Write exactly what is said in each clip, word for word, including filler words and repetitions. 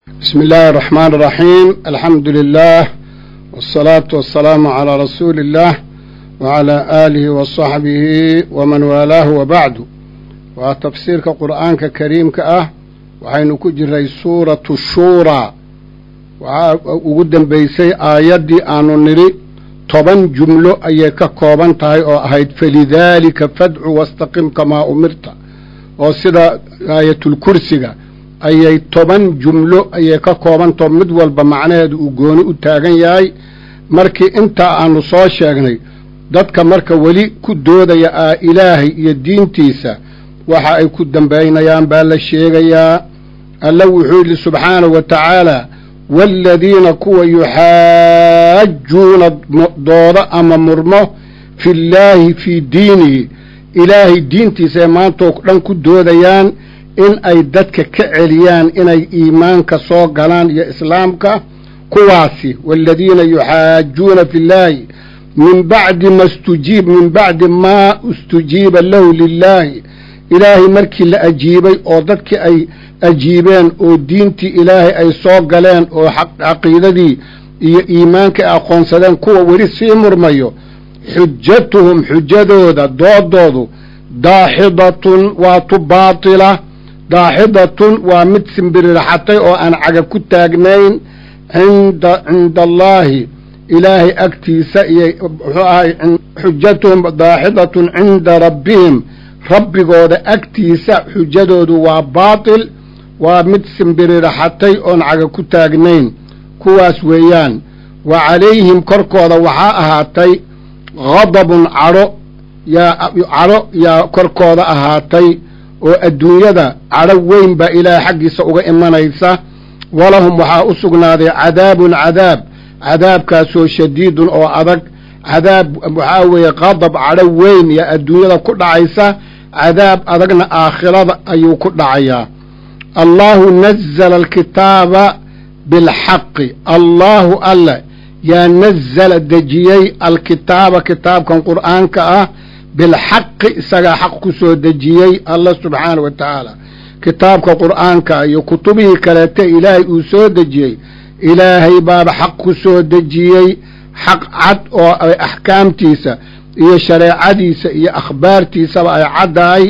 بسم الله الرحمن الرحيم. الحمد لله والصلاة والسلام على رسول الله وعلى آله وصحبه ومن والاه وبعد. وتفسير القرآن الكريم كأه وحين كجري سورة الشورى وقدم بيسي آيادي آنو نري طبعا جملة أيكا كوبان تاي أو أهيد فلذلك فادع واستقم كما أمرت وصدا آية الكرسي ayay toban jumlo ayay ka koobanto mid walba macnaheedu uu gooni u taagan yahay. markii intaa aanu soo sheegnay dadka marka weli ku doodaya ah ilaahay iyo diintiisa waxa ay ku dambeynayaan baa la sheegayaa. alla wuxuu yidhi subxaanahu wa tacaala waaladiina kuwa yuxaajuuna dooda ama murmo fillaahi fii diinihi ilaahay diintiisa ee maantoo dhan ku doodayaan in ay dadka ka celiyaan inay iimaanka soo galaan iyo islaamka. kuwaasi waaladiina yuxaajuuna fillaahi min bacdi ma stujiib min bacdi maa istujiiba lahu lilaahi ilaahay markii la ajiibay oo dadkii ay ajiibeen oo diintii ilaahay ay soo galeen oo caqiidadii iyo iimaanka ay aqoonsadeen kuwa weli sii murmayo xujatuhum xujadooda doodoodu daaxidatun waa tu baatila. daaxidatun waa mid simbiriraxatay oo aan caga ku taagnayn cinda cinda allaahi ilaahay agtiisa iyo muxuu ahay xujatuhum daaxidatun cinda rabbihim rabbigooda agtiisa xujadoodu waa baatil waa mid simbiriraxatay oon caga ku taagnayn. kuwaas weeyaan wa calayhim korkooda waxaa ahaatay ghadabun cadho yaa cadho yaa korkooda ahaatay oo adduunyada cadho weyn baa ilaahay xaggiisa uga imanaysa. walahum waxaa u sugnaaday cadaabun cadaab cadaabkaasoo shadiidun oo adag. cadaab waxaa weeye qadab cadho weyn yaa adduunyada ku dhacaysa cadaab adagna aakhirada ayuu ku dhacayaa. allaahu nazala alkitaaba bilxaqi allaahu alla yaa nazala dejiyey alkitaaba kitaabkan qur'aanka ah bilxaqi isagaa xaq ku soo dejiyey allah subxaana wa tacaala. kitaabka qur'aanka iyo kutubihii kaleete ilaahay uu soo dejiyey ilaahay baaba xaq ku soo dejiyey xaq cad oo axkaamtiisa iyo shareecadiisa iyo akhbaartiisaba ay caddahay.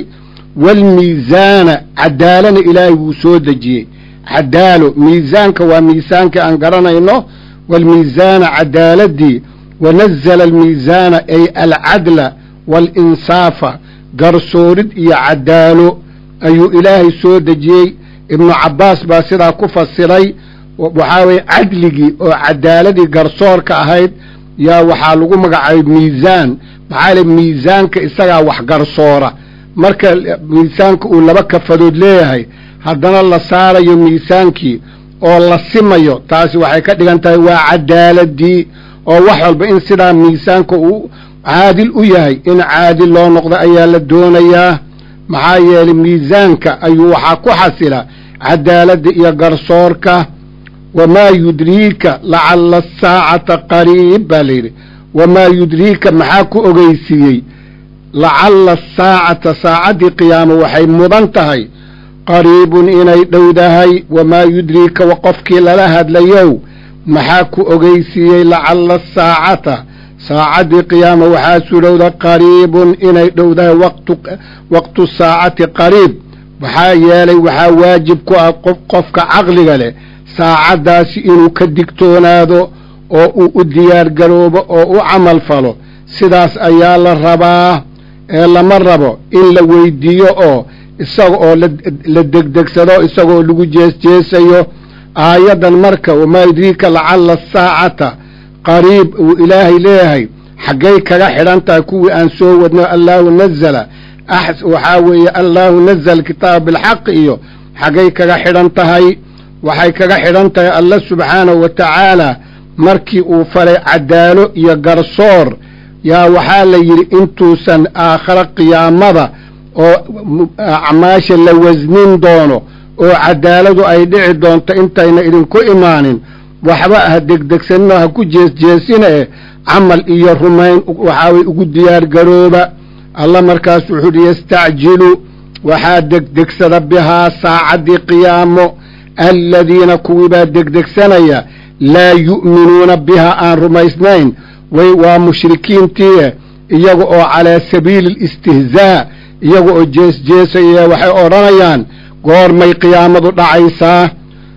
waalmiisaana cadaalana ilaahay wuu soo dejiyey. cadaalo miisaanka waa miisaanka aan garanayno waalmiisaana cadaaladii wanazala almiisaana ay alcadla waalinsaafa garsoorid iyo cadaalo ayuu ilaahay soo dejiyey. ibnu cabbaas baa sidaa ku fasiray. waxaa weeye cadligii oo cadaaladii garsoorka ahayd yaa waxaa lagu magacaabay miisaan maxaa le miisaanka isagaa wax garsoora. marka miisaanka uu laba kafadood leeyahay haddana la saarayo miisaankii oo la simayo taasi waxay ka dhigan tahay waa cadaaladii oo wax walba in sidaa miisaanka uu caadil u yahay in caadil loo noqdo ayaa la doonayaa. maxaa yeelay miisaanka ayuu waxaa ku xasila cadaaladda iyo garsoorka. wamaa yudriika lacalla asaacata qariib baa layidhi. wamaa yudriika maxaa ku ogeysiiyey lacalla asaacata saacaddii qiyaamo waxay mudan tahay qariibun inay dhowdahay. wamaa yudriika wa qofkii lala hadlayow maxaa ku ogeysiiyey lacalla asaacata saacaddii qiyaama waxaa sudhowda qariibun inay dhowdahay waqtu waqtu saacati qariib. waxaa yeelay waxaa waajib ku ah qof qofka caqliga leh saacaddaasi inuu ka digtoonaado oo uu u diyaar garoobo oo u camal falo. sidaas ayaa la rabaa ee lama rabo in la weydiiyo oo isaga oo la degdegsado isagoo lagu jeesjeesayo. aayaddan marka wamaa yudriika lacalla asaacata qariib uu ilaahay leeyahay xaggay kaga xidhan tahay kuwii aan soo wadno allaahu nazala waxaa weeye allaahu nazala kitaaba bilxaqi iyo xaggay kaga xidhan tahay. waxay kaga xidhan tahay alla subxaanahu wa tacaala markii uu faray cadaalo iyo garsoor yaa waxaa la yidhi intuusan aakhare qiyaamada oo acmaasha la wasnin doono oo cadaaladu ay dhici doonto intayna idinku imaanin waxba ha degdegsanino ha ku jeesjeesina e camal iyo rumayn waxaa way ugu diyaar garooba. alla markaas wuxuu uhi yastacjilu waxaa degdegsada bihaa saacaddii qiyaamo aladiina kuwiibaa degdegsanaya laa yu'minuuna bihaa aan rumaysnayn way waa mushrikiintii iyaga oo calaa sabiili alistihzaa iyaga oo jeesjeesaya waxay odhanayaan goormay qiyaamadu dhacaysaa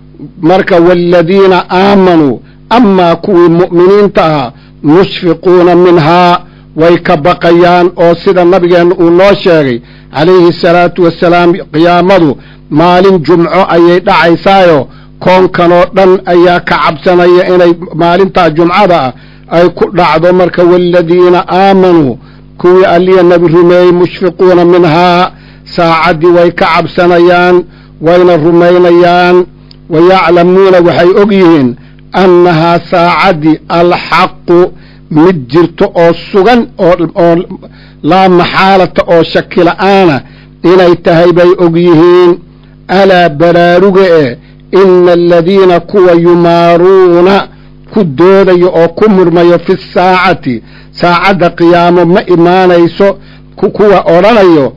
marka waaladiina aamanuu amaa kuwii mu'miniinta ahaa mushfiquuna minhaa way ka baqayaan oo sida nabigeenna uu noo sheegay calayhi salaatu wassalaam qiyaamadu maalin jumco ayay dhacaysaayo koonkanoo dhan ayaa ka cabsanaya inay maalintaa jumcada ah ay ku dhacdo marka waaladiina aamanuu kuwii alliya nebi rumeeyey mushfiquuna minhaa saacaddii way ka cabsanayaan wayna rumaynayaan wayaclamuuna waxay og yihiin annahaa saacaddii alxaqu mid jirto oo sugan oo laa maxaalata oo shaki la'aana inay tahay bay og yihiin alaa baraaruga e ina aladiina kuwa yumaaruuna ku doodayo oo ku murmayo fi saacati saacadda qiyaamo ma imaanayso kuwa odhanayo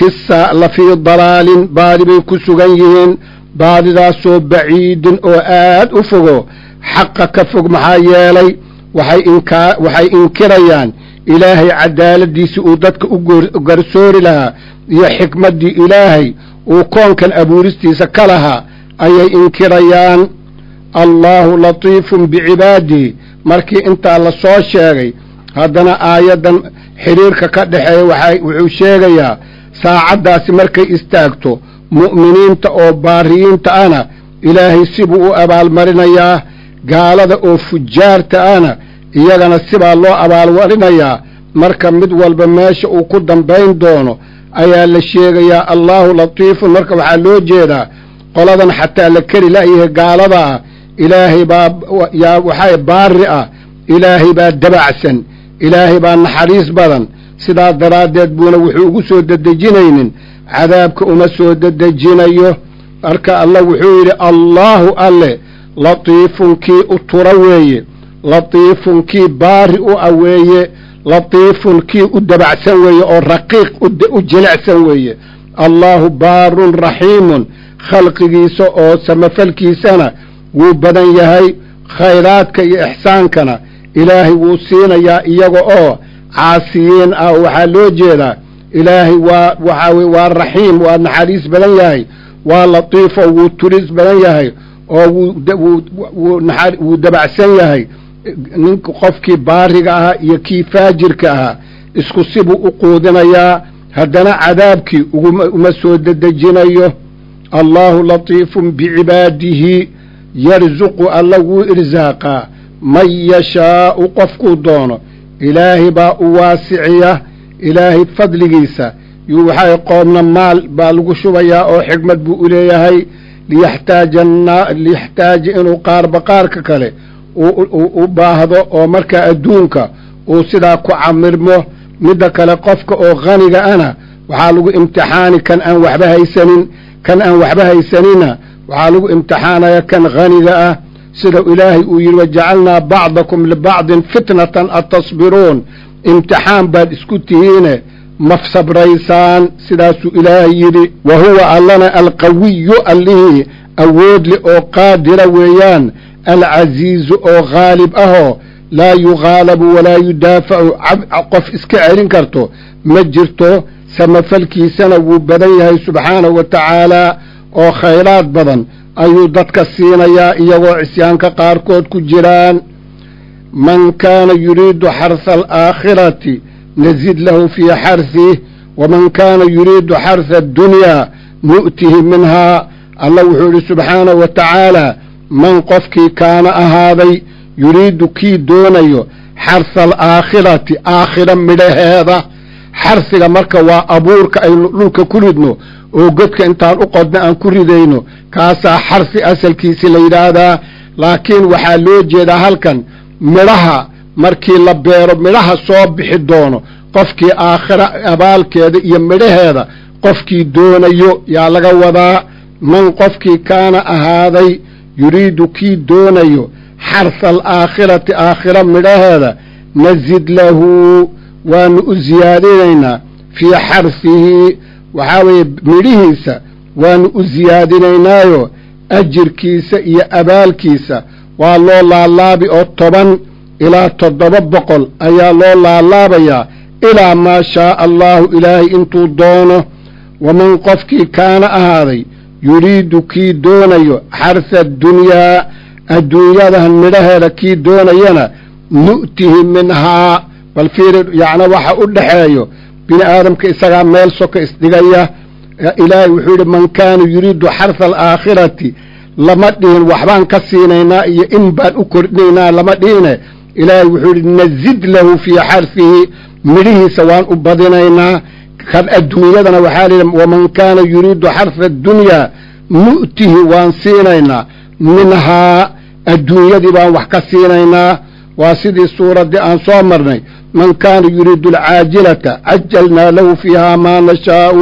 la fii dalaalin baadi bay ku sugan yihiin baadidaasoo baciidin oo aad u fogo xaqa ka fog maxaa yeelay waxay inkaa waxay inkirayaan ilaahay cadaaladdiisii uu dadka u garsoori lahaa iyo xikmaddii ilaahay uu koonkan abuuristiisa ka lahaa ayay inkirayaan allaahu latiifun bicibaadihi markii intaa la soo sheegay haddana aayaddan xidhiirka ka dhexeeya waxay wuxuu sheegayaa saacaddaasi markay istaagto mu'miniinta oo baariyiinta ana ilaahay sibuu u abaalmarinayaa gaalada oo fujaarta ana iyagana sibaa loo abaalmarinayaa marka mid walba meesha uu ku dambayn doono ayaa la sheegayaa allaahu latiifun marka waxaa loo jeedaa qoladan xataa la keri la'yahay gaalada ah ilaahay baa yaa waxaa baari ah ilaahay baa dabacsan ilaahay baa naxariis badan sidaa daraaddeed buuna wuxuu ugu soo dedejinaynin cadaabka uma soo dedejinayo marka allah wuxuu yidhi allaahu alle latiifun kii u tura weeye latiifun kii baari u ah weeye latiifun kii u dabacsan weeye oo raqiiq u jilicsan weeye allaahu baarun raxiimun khalqigiisa oo samafalkiisana wuu badan yahay khayraadka iyo ixsaankana ilaahay wuu siinayaa iyaga oo caasiyiin ah waxaa loo jeedaa ilaahay waa waxaa weye waa raxiim waa naxariis badan yahay waa latiifo wuu turis badan yahay oo wuu wuu dabacsan yahay ninka qofkii baariga ahaa iyo kii faajirka ahaa isku sibuu u quudinayaa haddana cadaabkii uma soo dedejinayo allaahu latiifun bicibaadihi yarsuqu alla wuu irsaaqaa man yashaa'u qofkuu doono ilaahay baa u waasiciya ilaahay fadligiisa yuu waxay qoomna maal baa lagu shubayaa oo xigmad buu u leeyahay liyaxtaaja liyaxtaaja inuu qaarba qaarka kale u baahdo oo markaa adduunka uu sidaa ku camirmo midda kale qofka oo khaniga ana waxaa lagu imtixaani kan aan waxba haysanin kan aan waxba haysanina waxaa lagu imtixaanaya kan khaniga ah sida ilaahay uu yidhi wajacalnaa bacdakum libacdin fitnatan atasbiruun imtixaan baad isku tihiine ma sabraysaan sidaasuu ilaahay yidhi wa huwa allana alqawiyu allihii awoodle oo qaadira weeyaan alcasiizu oo khaalib ahoo laa yugaalabu walaa yudaafacu qof iska celin karto ma jirto samafalkiisana wuu badan yahay subxaanahu wa tacaalaa oo khayraad badan ayuu dadka siinayaa iyagoo cisyaanka qaarkood ku jiraan man kaana yuriidu xarha alaakhirati nazid lahu fii xarhih waman kaana yuriidu xarha addunyaa nu'tihi minhaa allah wuxuu idhi subxaanahu wa tacaalaa man qofkii kaana ahaaday yuriidu kii doonayo xarha alaakhirati aakhira midhaheeda xarsiga marka waa abuurka aynu dhulka ku ridno oo godka intaan u qodna aan ku ridayno kaasaa xarsi asalkiisi la yidhaahdaa laakiin waxaa loo jeedaa halkan midhaha markii la beero midhaha soo bixi doono qofkii aakhira abaalkeeda iyo midhaheeda qofkii doonayo yaa laga wadaa man qofkii kaana ahaaday yuriidu kii doonayo xarha alaakhirati aakhira midhaheeda nazid lahu waanu u siyaadinaynaa fii xarhihi waxaa weeye midhihiisa waanu u siyaadinaynaayo ajirkiisa iyo abaalkiisa waa loo laalaabi oo toban ilaa toddoba boqol ayaa loo laalaabayaa ilaa maa shaaa allaahu ilaahay intuu doono waman qofkii kaana ahaaday yuriidu kii doonayo xarsa addunyaa adduunyadahan midhaheeda kii doonayana nu'tihi minhaa bal fiiri yacni waxa u dhexeeyo bini aadamka isagaa meel soka isdhigaya ilaahay wuxuu yidhi man kaana yuriidu xarsa alaakhirati lama dhihin waxbaan ka siinaynaa iyo in baan u kordhinaynaa lama dhihine ilaahay wuxuu yidhi nazid lahu fii xarsihi midhihiisa waan u badinaynaa kan adduunyadana waxaa layidhi waman kaana yuriidu xarsa addunyaa nu'tihi waan siinaynaa minhaa adduunyadii baan wax ka siinaynaa waa sidii suuraddii aan soo marnay man kaana yuriidu alcaajilata cajalnaa lahu fiihaa maa nashaa'u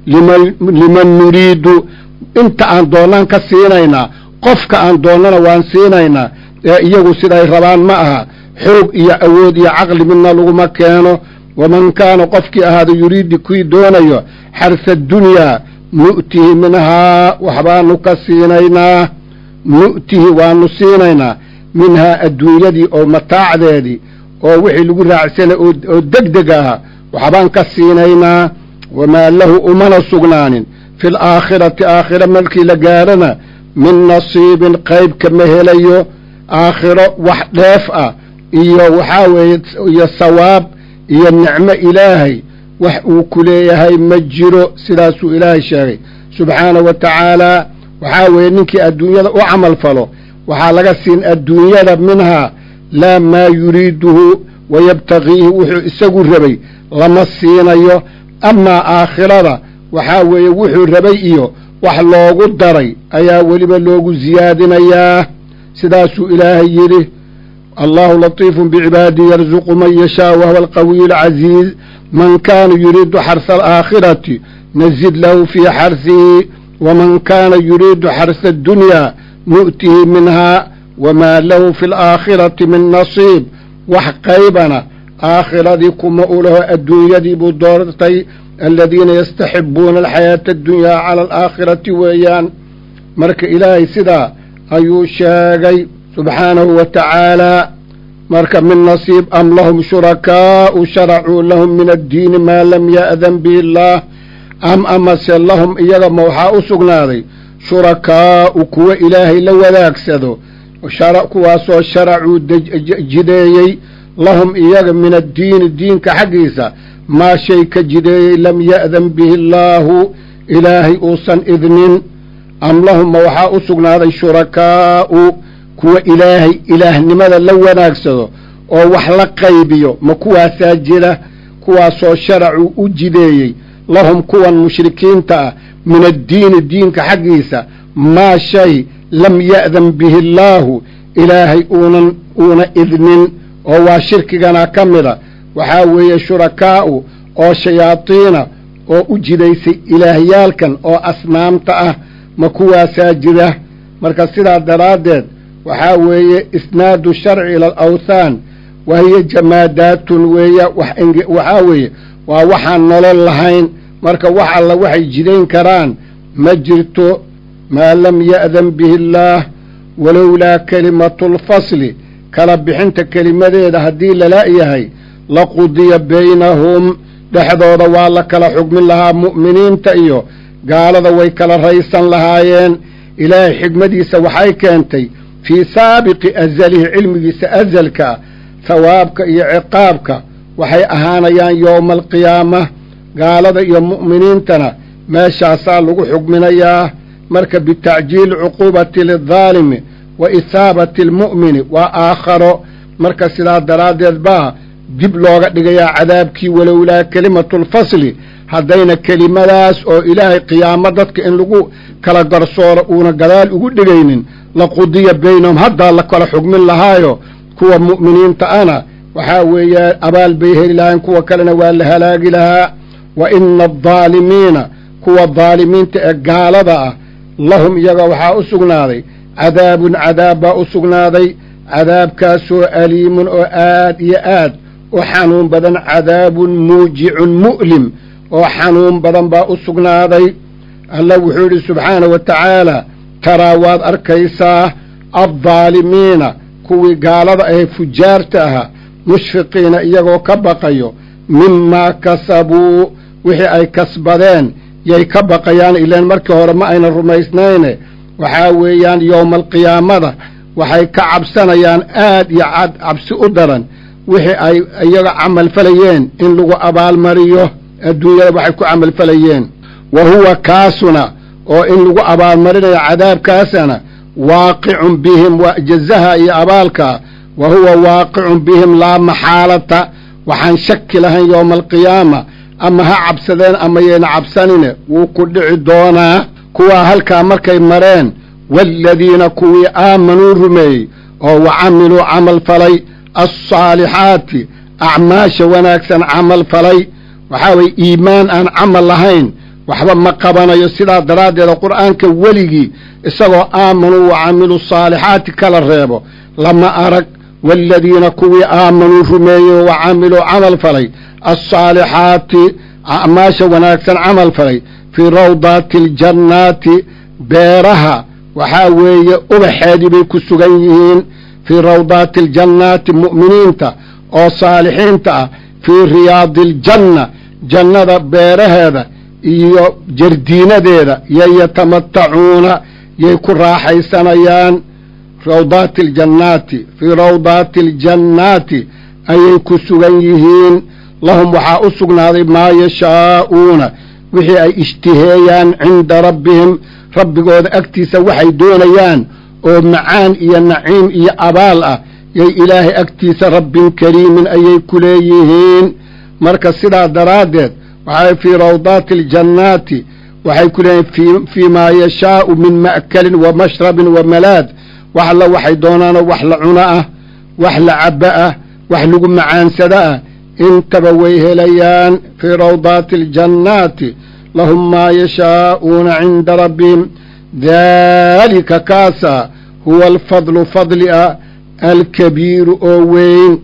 liman nuriidu inta aan doonnaan ka siinaynaa qofka aan doonnana waan siinaynaa ee iyagu siday rabaan ma aha xoog iyo awood iyo caqli midna laguma keeno waman kaana qofkii ahaada yuriidi kii doonayo xarsa addunyaa nu'tihi minhaa waxbaanu ka siinaynaa nu'tihi waanu siinaynaa minhaa adduunyadii oo mataacdeedii oo wixii lagu raacsanay oo deg deg aha waxbaan ka siinaynaa wamaa lahu umana sugnaanin fi alaakhirati aakhira markii la gaarana min nasiibin qayb kama helayo aakhiro wax dheef ah iyo waxaa weeye iyo sawaab iyo nicmo ilaahay wax uu ku leeyahay ma jiro sidaasuu ilaahay sheegay subxaana wa tacaalaa waxaa weeye ninkii adduunyada u camal falo waxaa laga siin adduunyada minhaa laa maa yuriiduhu wayabtagiihi wuxuu isagu rabay lama siinayo amaa aakhirada waxaa weeye wuxuu rabay iyo wax loogu daray ayaa weliba loogu siyaadinayaa sidaasuu ilaahay yidhi allahu latiifun bicibaadihi yarzuqu man yashaa wahuwa alqawiyu alcaziiz man kaana yuriidu xarsa alaakhirati nazid lahu fii xarsihi waman kaana yuriidu xarsa addunyaa nu'tihi minhaa wamaa lahu fi alaakhirati min nasiib wax qaybana aakhiradii kuma u laho adduunyadii buu doortay aladiina yastaxibuuna alxayaata addunyaa cala alaakhirati weeyaan marka ilaahay sidaa ayuu sheegay subxaanahu wa tacaalaa marka min nasiib am lahum shurakaa'u sharacuu lahum min addiini maa lam ya'dan bihi illaah am amase lahum iyaga ma waxaa u sugnaaday shurakaa'u kuwa ilaahay la wadaagsado kuwaasoo sharacuu jideeyey lahum iyaga min addiini diinka xaggiisa maa shay ka jideeyey lam ya'dan bihi illaahu ilaahay uusan idnin am lahum ma waxaa u sugnaaday shurakaa'u kuwa ilaahay ilaahnimada la wanaagsado oo wax la qaybiyo ma kuwaasaa jira kuwaasoo sharacuu u jideeyey lahum kuwan mushrikiinta ah min addiini diinka xaggiisa maa shay lam ya'dan bihi illaahu ilaahay uunan uuna idnin oo waa shirkigana ka mida waxaa weeye shurakaa'u oo shayaadiina oo u jidaysay ilaahyaalkan oo asnaamta ah ma kuwaasaa jira marka sidaa daraaddeed waxaa weeye isnaadu sharci ila alawthaan wa hiya jamaadaatun weeya waxaa weeye waa waxaan nolol lahayn marka wax alla waxay jidayn karaan ma jirto maa lam ya'dan bihi illaah walowlaa kelimatulfasli kala bixinta kelimadeeda haddii lala yahay laqudiya baynahum dhexdooda waa la kala xugmin lahaa mu'miniinta iyo gaalada way kala raysan lahaayeen ilaahay xigmadiisa waxay keentay fii saabiqi azalihi cilmigiisa azalkaa hawaabka iyo ciqaabka waxay ahaanayaan yowma alqiyaama gaalada iyo mu'miniintana meeshaasaa lagu xugminayaa marka bitacjiili cuquubati lidaalimi wa isaabati almu'mini waa aakharo marka sidaa daraaddeed baa dib looga dhigayaa cadaabkii walowlaa kelimatulfasli haddayna kelimadaas oo ilaahay qiyaamo dadka in lagu kala garsooro uuna gadaal ugu dhigaynin laqudiya baynahum haddaa la kala xugmin lahaayo kuwa mu'miniinta ana waxaa weeyaa abaal bay heli lahayn kuwa kalena waa la halaagi lahaa wa ina addaalimiina kuwa daalimiinta ee gaalada ah lahum iyaga waxaa u sugnaaday cadaabun cadaab baa u sugnaaday cadaabkaasoo aliimun oo aad iyo aad u xanuun badan cadaabun muujicun mu'lim oo xanuun badan baa u sugnaaday allah wuxuu yidhi subxaana wa tacaala taraa waad arkaysaa addaalimiina kuwii gaalada ahe fujaarta ahaa mushfiqiina iyagoo ka baqayo mimaa kasabuu wixii ay kasbadeen yay ka baqayaan ilaan markii hore ma ayna rumaysnayne waxaa weeyaan yowma alqiyaamada waxay ka cabsanayaan aad iyo cad cabsi u daran wixii ay iyaga camal falayeen in lagu abaalmariyo adduunyada waxay ku camal falayeen wa huwa kaasuna oo in lagu abaalmarinayo cadaabkaasana waaqicun bihim waa jazaha iyo abaalka wa huwa waaqicun bihim laa maxaalata waxaan shaki lahayn yowma alqiyaama ama ha cabsadeen ama yayna cabsanine wuu ku dhici doonaa kuwaa halkaa markay mareen waaladiina kuwii aamanuu rumeeyey oo wa camiluu camal falay alsaalixaati acmaasha wanaagsan camal falay waxaa weye iimaan aan camal lahayn waxba ma qabanayo sidaa daraaddeeda qur'aanka weligii isagoo aamanuu wa camiluu saalixaati kala reebo lama arag waaladiina kuwii aamanuu rumeeyey wa camiluu camal falay alsaalixaati acmaasha wanaagsan camal falay fii rawdaati aljannaati beeraha waxaa weeye ubaxeedii bay ku sugan yihiin fii rawdaati aljannaati mu'miniinta oo saalixiinta ah fii riyaadi aljanna jannada beeraheeda iyo jardiinadeeda yay yatamatacuuna yay ku raaxaysanayaan rawdaati aljannaati fii rawdaati aljannaati ayay ku sugan yihiin lahum waxaa u sugnaaday maa yashaa'uuna wixii ay ishtiheeyaan cinda rabbihim rabbigooda agtiisa waxay doonayaan oo macaan iyo naciim iyo abaal ah yay ilaahay agtiisa rabbin kariimin ayay ku leeyihiin marka sidaa daraaddeed waxay fii rawdaati aljannaati waxay ku leeyihiin fii maa yashaa'u min ma'kalin wa mashrabin wa malaad wax alla waxay doonaanoo wax la cuno ah wax la cabbo ah wax lagu macaansado ah intaba way helayaan fii rawdaati aljannaati lahum maa yashaa'uuna cinda rabbihim daalika kaasa huwa alfadlu fadli ah alkabiiru oo weyn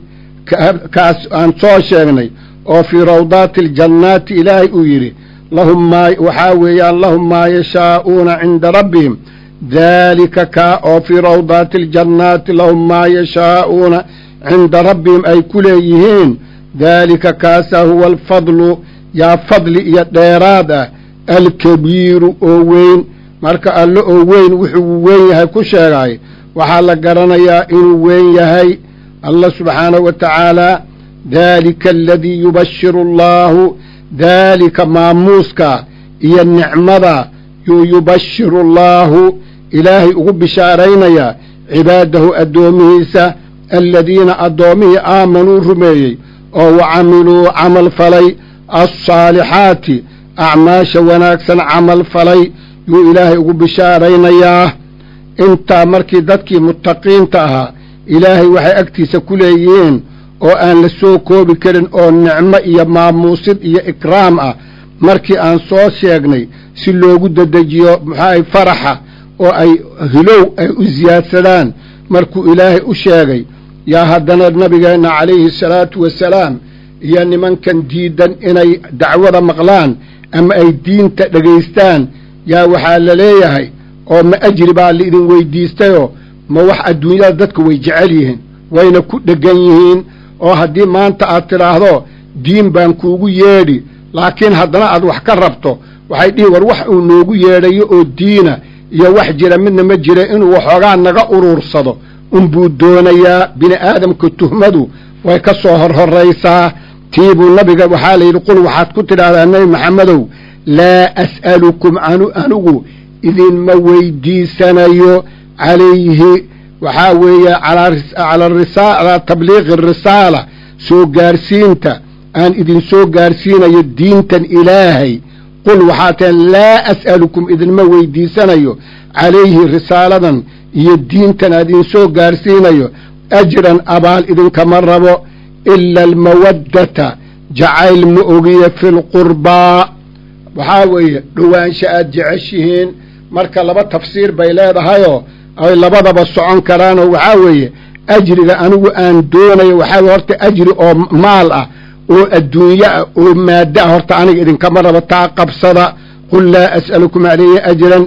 kaas aan soo sheegnay oo fii rawdaati aljannaati ilaahay uu yidhi lahum maa waxaa weeyaan lahum maa yashaa'uuna cinda rabbihim daalika kaa oo fii rawdaati aljannaati lahum maa yashaa'uuna cinda rabbihim ay ku leeyihiin daalika kaasaa huwa alfadlu yaa fadli iyo dheeraad ah alkabiiru oo weyn marka alle oo weyn wuxuu weyn yahay ku sheegay waxaa la garanayaa inuu weyn yahay allah subxaanahu wa tacaala daalika aladii yubashiru allaahu daalika maamuuska iyo nicmada yuu yubashiru allaahu ilaahay ugu bishaaraynayaa cibaadahu addoomihiisa aladiina addoomihii aamanuu rumeeyey oo wa camiluu camal falay alsaalixaati acmaasha wanaagsan camal falay yuu ilaahay ugu bishaaraynayaa intaa markii dadkii muttaqiinta ahaa ilaahay waxay agtiisa ku leeyihiin oo aan la soo koobi karin oo nicmo iyo maamuusid iyo ikraam ah markii aan soo sheegnay si loogu dedejiyo maxaay faraxa oo ay hilow ay u siyaadsadaan markuu ilaahay u sheegay yaa haddana nabigeenna calayhi salaatu wasalaam iyo nimankan diidan inay dacwada maqlaan ama ay diinta dhegaystaan yaa waxaa la leeyahay oo ma ajri baa laidin weydiistayoo ma wax adduunyada dadka way jecel yihiin wayna ku dheggan yihiin oo haddii maanta aad tidhaahdo diin baan kuugu yeedhi laakiin haddana aad wax ka rabto waxay dhihi war wax uu noogu yeedhayo oo diina iyo wax jira midna ma jira inuu waxoogaa naga uruursado unbuu doonayaa bini aadamka tuhmadu way ka soo horhorraysaa tiibuu nabiga waxaa la yidhi qul waxaad ku tidhaahdaa nebi maxamedow laa as'alukum anu anigu idinma weydiisanayo calayhi waxaa weeye calaa tabliiqi arisaala soo gaarsiinta aan idin soo gaarsiinayo diintan ilaahay qul waxaa tahen laa as'alukum idinma weydiisanayo calayhi risaaladan iyo diintan aan idin soo gaarsiinayo ajran abaal idinkama rabo ila almawaddata jacayl ma ogiye fi lqurbaa waxaa weeye dhowaansha aad jeceshihiin marka laba tafsiir bay leedahayoo ay labadaba socon karaanoo waxaa weeye ajriga anigu aan doonayo waxaa weye horta ajri oo maal ah oo adduunye ah oo maaddo ah horta aniga idinkama rabo taa qabsada qul laa as'alukum calayhi ajran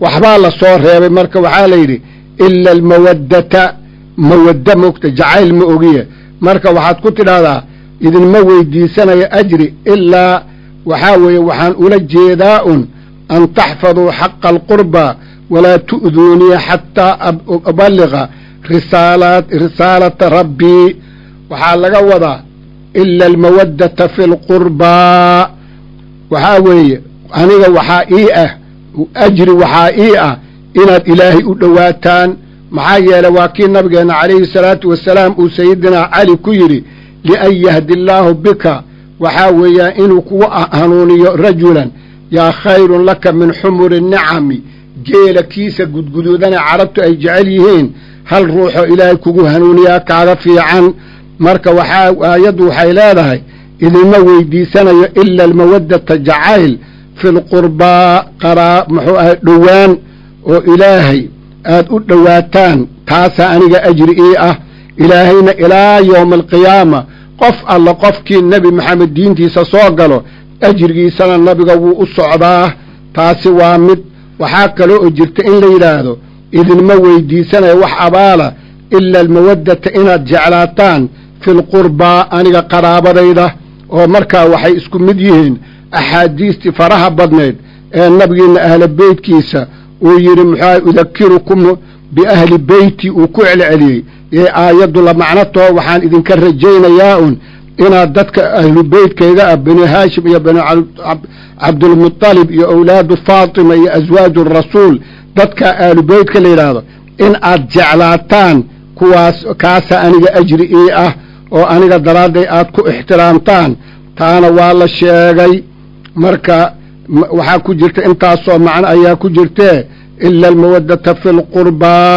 waxbaa la soo reebay marka waxaa la yidhi ila almawaddata mawadda moogta jacayl ma ogiye marka waxaad ku tidhaahdaa idinma weydiisanayo ajri ilaa waxaa weeye waxaan ula jeedaa un an taxfaduu xaqa alqurba walaa tu'duunii xataa uballiqa risaalaat risaalata rabbii waxaa laga wadaa ila almawaddata fi lqurbaa waxaa weeye aniga waxaa ii ah ajri waxaa ii ah inaad ilaahay u dhowaataan maxaa yeelay waa kii nabigeenna calayhi salaatu wasalaam uu sayidinaa cali ku yidhi lian yahdi allaahu bika waxaa weeyaan inuu kugu hanuuniyo rajulan yaa khayrun laka min xumuri nicami geela kiisa gudguduudana carabtu ay jecel yihiin hal ruuxoo ilaahay kugu hanuuniyaa kaaga fiican marka waxaa aayaddu waxay leedahay idinma weydiisanayo ila almawaddata jacayl fi lqurbaa qaraa muxuu ahay dhowaan oo ilaahay aad u dhowaataan taasaa aniga ajri ii ah ilaahayna ilaa yowma alqiyaama qof alla qofkii nebi maxamed diintiisa soo galo ajrigiisana nabiga wuu u socdaa taasi waa mid waxaa kaloo oo jirta in la yidhaahdo idinma weydiisanayo wax abaala ila almawaddata inaad jeclaataan fi lqurbaa aniga qaraabadayda oo markaa waxay isku mid yihiin axaadiistii faraha badnayd ee nabigiinna ahla beytkiisa uu yidhi muxuuaha udakirukum biahli beyti uu ku celceliyey ee aayaddu la macno taho waxaan idinka rajaynayaa un inaad dadka ahlu beytkayga ah bani haashim iyo bani cabdulmutalib iyo awlaadu faatima iyo aswaaju rasuul dadka ahlu beytka la yidhaahdo in aad jeclaataan kuwaas kaasa aniga ajri ii ah oo aniga daraadday aad ku ixtiraamtaan taana waa la sheegay marka waxaa ku jirta intaasoo macno ayaa ku jirtee ila almawaddata fi lqurbaa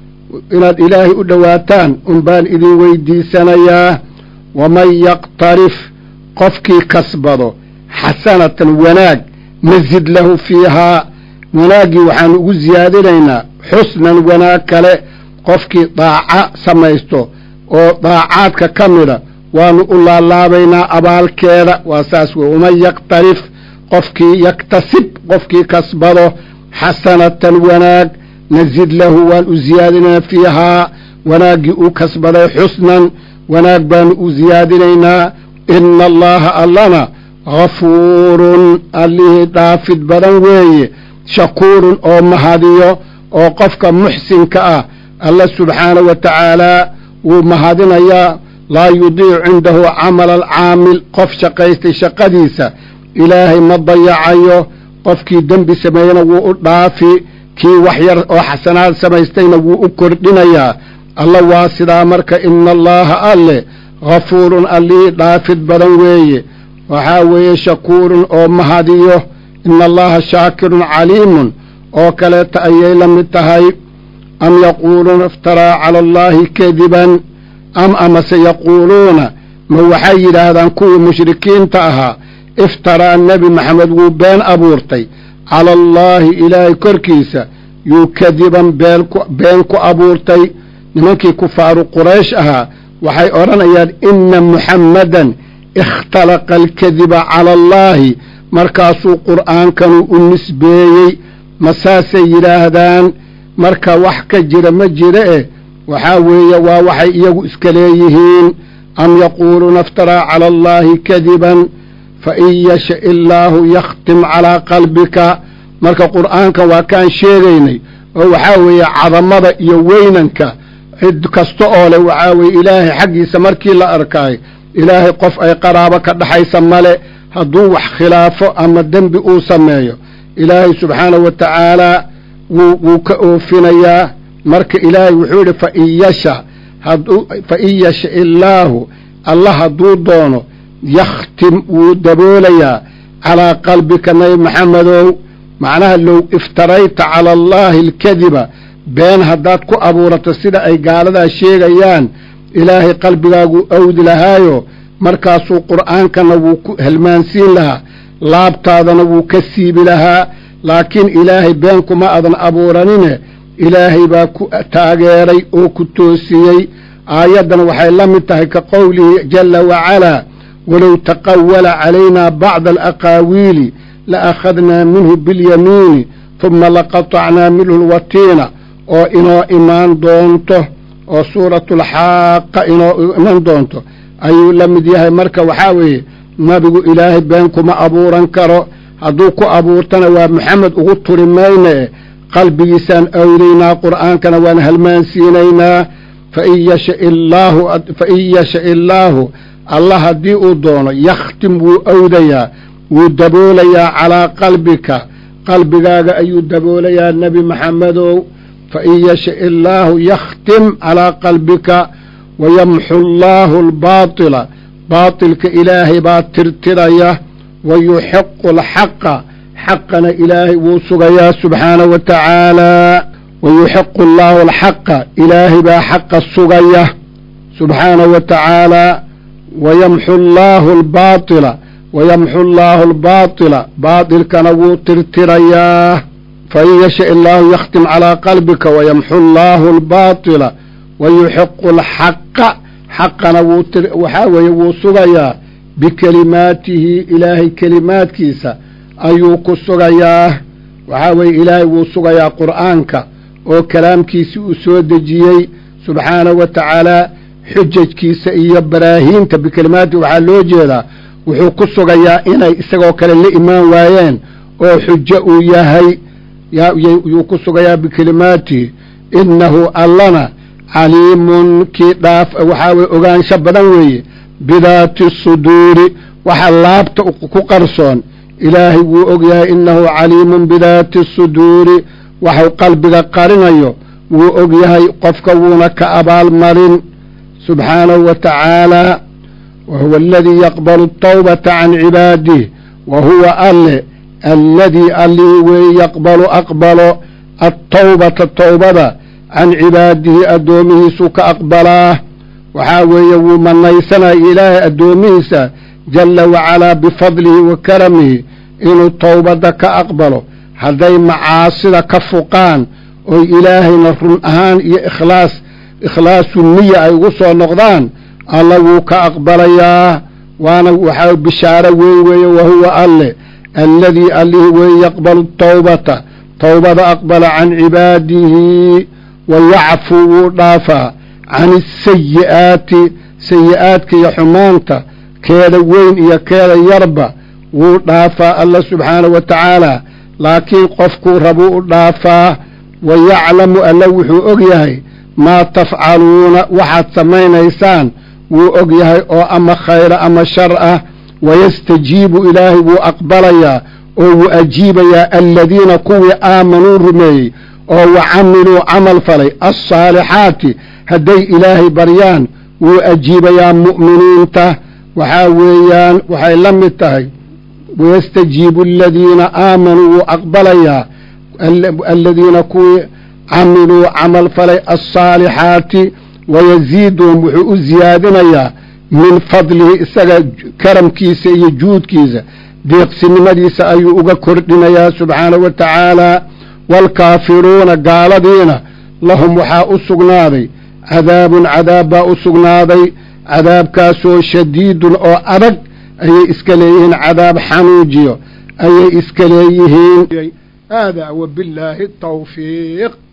inaad ilaahay u dhowaataan un baan idin weydiisanayaa waman yaqtarif qofkii kasbado xasanatan wanaag nasid lahu fiihaa wanaaggii waxaanu ugu siyaadinaynaa xusnan wanaag kale qofkii daaca samaysto oo daacaadka ka mida waanu u laalaabaynaa abaalkeeda waa saas wey waman yaqtarif qofkii yaktasib qofkii kasbado xasanatan wanaag nasid lahu waan u siyaadinaynaa fiihaa wanaaggii uu kasbaday xusnan wanaag baanu u siyaadinaynaa ina allaaha allana gafuurun allihii dhaafid badan weeye shakuurun oo mahadiyo oo qofka muxsinka ah alla subxaanahu wa tacaalaa wuu mahadinayaa laa yudiicu cindahu camala alcaamil qof shaqaystay shaqadiisa ilaahay ma dayacayo qofkii dembi sameeyena wuu u dhaafi kii wax yar oo xasanaad samaystayna wuu u kordhinayaa alla waa sidaa marka ina allaaha alle gafuurun allihii dhaafid badan weeye waxaa weeye shakuurun oo mahadiyo ina allaha shaakirun caliimun oo kaleeta ayay la mid tahay am yaquuluuna iftaraa cala allaahi kadiban am amase yaquuluuna ma waxay yidhaahdaan kuwii mushrikiinta ahaa iftaraa nebi maxamed wuu been abuurtay cala allaahi ilaahay korkiisa yuu kadiban been ku abuurtay nimankii kufaaru quraysh ahaa waxay odhanayaan inna muxammadan ikhtalaqa alkadiba cala allaahi markaasuu qur'aankanu u nisbeeyey ma saasay yidhaahdaan marka wax ka jira ma jira eh waxaa weeye waa waxay iyagu iska leeyihiin am yaquuluuna iftaraa cala allaahi kadiban fain yasha illaahu yakhtim calaa qalbika marka qur'aankan waa kaan sheegaynay oo waxaa weeye cadamada iyo weynanka cid kasta oo leh waxaa weeye ilaahay xaggiisa markii la arkaayo ilaahay qof ay qaraabo ka dhaxaysa male hadduu wax khilaafo ama dembi uu sameeyo ilaahay subxaanahu wa tacaalaa wuu wuu ka oofinayaa marka ilaahay wuxuu yidhi fain yasha hadduu fain yasha illaahu alla hadduu doono yakhtim wuu daboolayaa calaa qalbika nabi maxamedow macnaha low iftarayta cala allaahi alkadiba been haddaad ku abuurato sida ay gaaladaa sheegayaan ilaahay qalbigaagu awdi lahaayo markaasuu qur'aankana wuu ku helmaansiin lahaa laabtaadana wuu ka siibi lahaa laakiin ilaahay been kuma adan abuuranine ilaahay baa ku taageeray oo ku toosiyey aayaddan waxay la mid tahay ka qowlihi jalla wacalaa walow taqawala calaynaa bacda alaqaawiili la akhadnaa minhu biاlyamiini huma laqatacnaa minhu lwatiina oo inoo imaan doonto oo suuratulxaaqa inoo iman doonto ayuu la mid yahay. marka waxaa weeye nabigu ilaahay been kuma abuuran karo, hadduu ku abuurtana waa maxamed ugu turi mayne qalbigiisaan awdaynaa, qur'aankana waan halmaansiinaynaa. fain yasha illaahu fain yasha illaahu allah haddii uu doono yakhtim wuu awdayaa, wuu daboolayaa calaa qalbika, qalbigaaga ayuu daboolayaa nebi maxamedow. fain yasha illaahu yakhtim calaa qalbika wayamxu allaahu albaatila, baatilka ilaahay baa tirtiraya, wayuxiqu alxaqa, xaqana ilaahay wuu sugayaa subxaanahu wa tacaalaa. wayuxiqu allaahu alxaqa, ilaahay baa xaqa sugaya subxaanahu wa tacaalaa. wayamxu allaahu albaatila, wayamxu allaahu albaatila, baatilkana wuu tirtirayaa. fain yasha illaahu yakhtim calaa qalbika wayamxu allaahu albaatila wayuxiqu alxaqa, xaqana wuu waxaa weeye wuu sugayaa bikelimaatihi, ilaahay kelimaadkiisa ayuu ku sugayaa. waxaa weeye ilaahay wuu sugayaa qur'aanka oo kalaamkiisi uu soo dejiyey subxaanahu wa tacaalaa, xujajkiisa iyo baraahiinta bikelimaatihi waxaa loo jeedaa wuxuu ku sugayaa inay isagoo kale la imaan waayeen oo xujo uu yahay, yuu ku sugayaa bikelimaatihi. innahu allana caliimun kii dhaaf waxaa weye ogaansho badan weeye bidaati suduuri, waxa laabta ku qarsoon ilaahay wuu og yahay. innahu caliimun bidaati suduuri, waxuu qalbiga qarinayo wuu og yahay, qofka wuuna ka abaalmarin subxaanahu wa tacaalaa. wa huwa aladii yaqbalu atawbata can cibaadih, wa huwa alle alladii allihii weeye yaqbalu aqbalo attawbata tawbada can cibaadihi addoomihiisuu ka aqbalaa. waxaa weeye wuu manaysanaya ilaahay addoomihiisa jalla wacalaa bifadlihi wa karamihi inuu towbadda ka aqbalo hadday macaasida ka fuqaan oy ilaahayna run ahaan iyo ikhlaas ikhlaasu niya ay ugu soo noqdaan, alla wuu ka aqbalayaa. waana waxaa bishaaro weyn weeye, wahuwa alle alladii allihii weeye yaqbalu tawbata, towbada aqbala can cibaadihi, wayacfuu wuu dhaafaa can isayi'aati, sayi'aadka iyo xumaanta keeda weyn iyo keeda yarba wuu dhaafaa alla subxaanahu wa tacaalaa. laakiin qofkuu rabuu u dhaafaa. wayaclamu alla wuxuu og yahay maa tafcaluuna, waxaad samaynaysaan wuu og yahay oo ama khayra ama shar ah. wayastajiibu ilaahay wuu aqbalayaa oo wuu ajiibayaa aladiina kuwii aamanuu rumeeyey oo wa camiluu camal falay alsaalixaati, hadday ilaahay baryaan wuu ajiibayaa mu'miniinta. waxaa weeyaan waxay la mid tahay wayastajiibu aladiina aamanuu wuu aqbalayaa aladiina kuwii camiluu camal falay alsaalixaati, wayaziiduhum wuxuu u ziyaadinayaa min fadlihi, isaga karamkiisa iyo juudkiisa deeqsinimadiisa ayuu uga kordhinayaa subxaanahu wa tacaalaa. waalkaafiruuna gaaladiina lahum waxaa u sugnaaday cadaabun cadaab baa u sugnaaday, cadaabkaasoo shadiidun oo adag ayay iska leeyihiin, cadaab xanuujiyo ayay iska leeyihiin. haadaa wabillaahi tawfiiq.